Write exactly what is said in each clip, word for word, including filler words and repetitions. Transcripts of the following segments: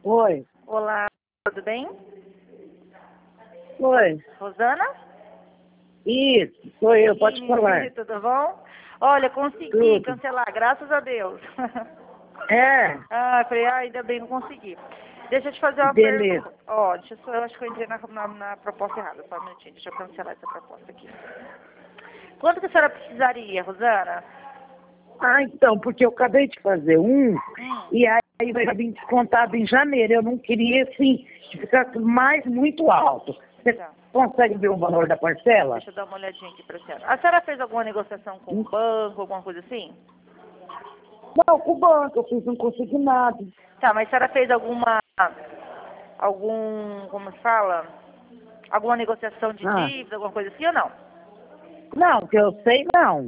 Oi. Olá, tudo bem? Oi. Rosana? Isso, sou eu, pode Sim, falar. tudo bom? Olha, consegui Tudo. cancelar, graças a Deus. É, ah, falei, ah, ainda bem, não consegui. Deixa eu te fazer uma beleza. pergunta. Ó, deixa eu só, eu acho que eu entrei na, na, na proposta errada, só um minutinho, deixa eu cancelar essa proposta aqui. Quanto que a senhora precisaria, Rosana? Ah, então, porque eu acabei de fazer um, Hum. e aí vai vir descontado em janeiro. Eu não queria, assim, que ficasse mais muito alto. Você Tá. consegue ver o valor da parcela? Deixa eu dar uma olhadinha aqui pra senhora. A senhora fez alguma negociação com o banco, alguma coisa assim? Não, com o banco, eu fiz um consignado. Tá, mas a senhora fez alguma, algum, como se fala? Alguma negociação de Ah, dívida, alguma coisa assim ou não? não, que eu sei não.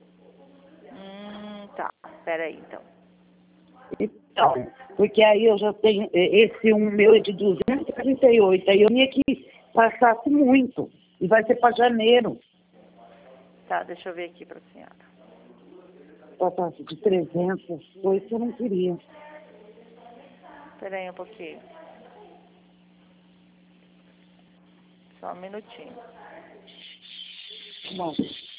Hum, tá. Peraí, então. Então, porque aí eu já tenho, eh, esse um meu é de duzentos e trinta e oito, aí eu tinha que passasse muito, e vai ser para janeiro, Tá, deixa eu ver aqui pra senhora. passasse de trezentos, foi isso que eu não queria. Peraí um pouquinho. Só um minutinho. Bom,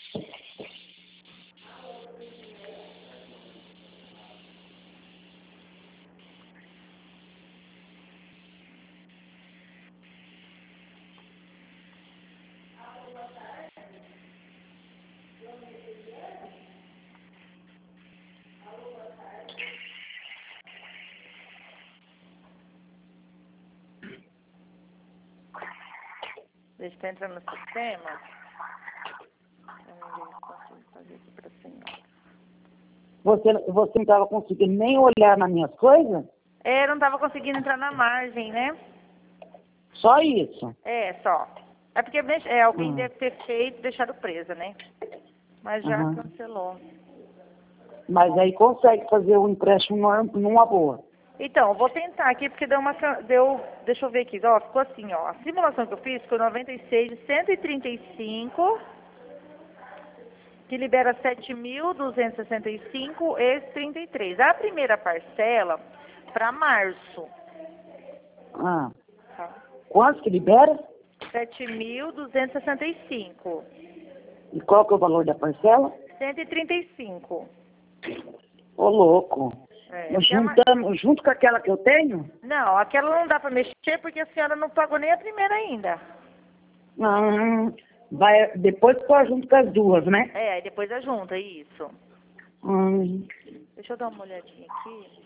Deixa eu entrar no sistema. Vamos ver se eu consigo fazer aqui pra senhora. você, você não estava conseguindo nem olhar nas minhas coisas? É, eu não tava conseguindo entrar na margem, né? Só isso. É, só. É porque é, alguém Hum. deve ter feito e deixado presa, né? Mas já Aham. cancelou. Mas aí consegue fazer o empréstimo norm- numa boa. Então, eu vou tentar aqui, porque deu uma... can- Deu, deixa eu ver aqui, ó, ficou assim, ó. A simulação que eu fiz ficou noventa e seis de cento e trinta e cinco, que libera sete mil duzentos e sessenta e cinco e trinta e três. A primeira parcela, para março, Ah, tá? quanto que libera? sete mil duzentos e sessenta e cinco. E qual que é o valor da parcela? cento e trinta e cinco. Ô, louco. É, Mas porque a ma- juntando, junto com aquela que eu tenho? Não, aquela não dá para mexer porque a senhora não pagou nem a primeira ainda. Ah, vai, depois só junto com as duas, né? É, aí depois a junta, isso. Hum, Deixa eu dar uma olhadinha aqui.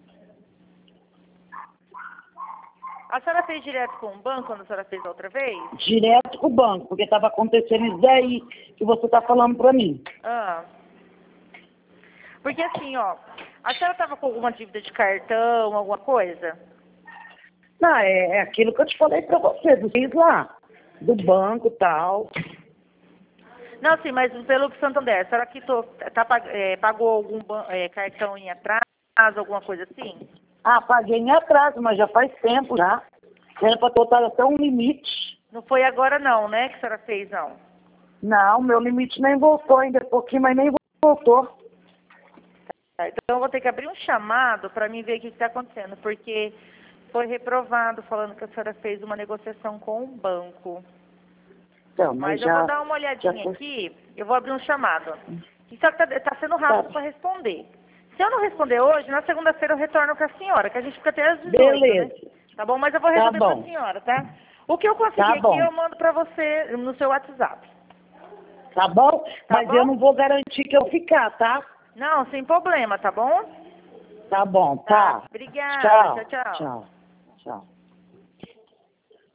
A senhora fez direto com o banco quando a senhora fez a outra vez? direto com o banco, porque estava acontecendo isso daí que você está falando para mim. Ah. Porque assim, ó, a senhora estava com alguma dívida de cartão, alguma coisa? Não, é, é aquilo que eu te falei para você, do fiz lá, do banco e tal. Não, sim, mas pelo Santander, a senhora quitou, tá, pag- é, pagou algum ban- é, cartão em atraso, alguma coisa assim? Ah, paguei em atraso, mas já faz tempo já. Era para botar até um limite. Não foi agora não, né, que a senhora fez, não? Não, meu limite nem voltou ainda, pouquinho, mas nem voltou. Tá, então eu vou ter que abrir um chamado para mim ver o que está acontecendo, porque foi reprovado falando que a senhora fez uma negociação com o banco. Então, Mas mas eu vou já... dar uma já olhadinha foi. aqui, eu vou abrir um chamado. E só que tá, tá sendo rápido Tá. para responder. Se eu não responder hoje, na segunda-feira eu retorno com a senhora, que a gente fica até às dezoito, Beleza. né? Tá bom? Mas eu vou Tá resolver para a bom. senhora, tá? O que eu conseguir Tá aqui, bom. eu mando para você no seu WhatsApp. Tá bom? Tá Mas bom? eu não vou garantir que eu ficar, tá? Não, sem problema, tá bom? Tá bom, Tá. tá. Obrigada. Tchau. Tchau, tchau. Tchau. Tchau.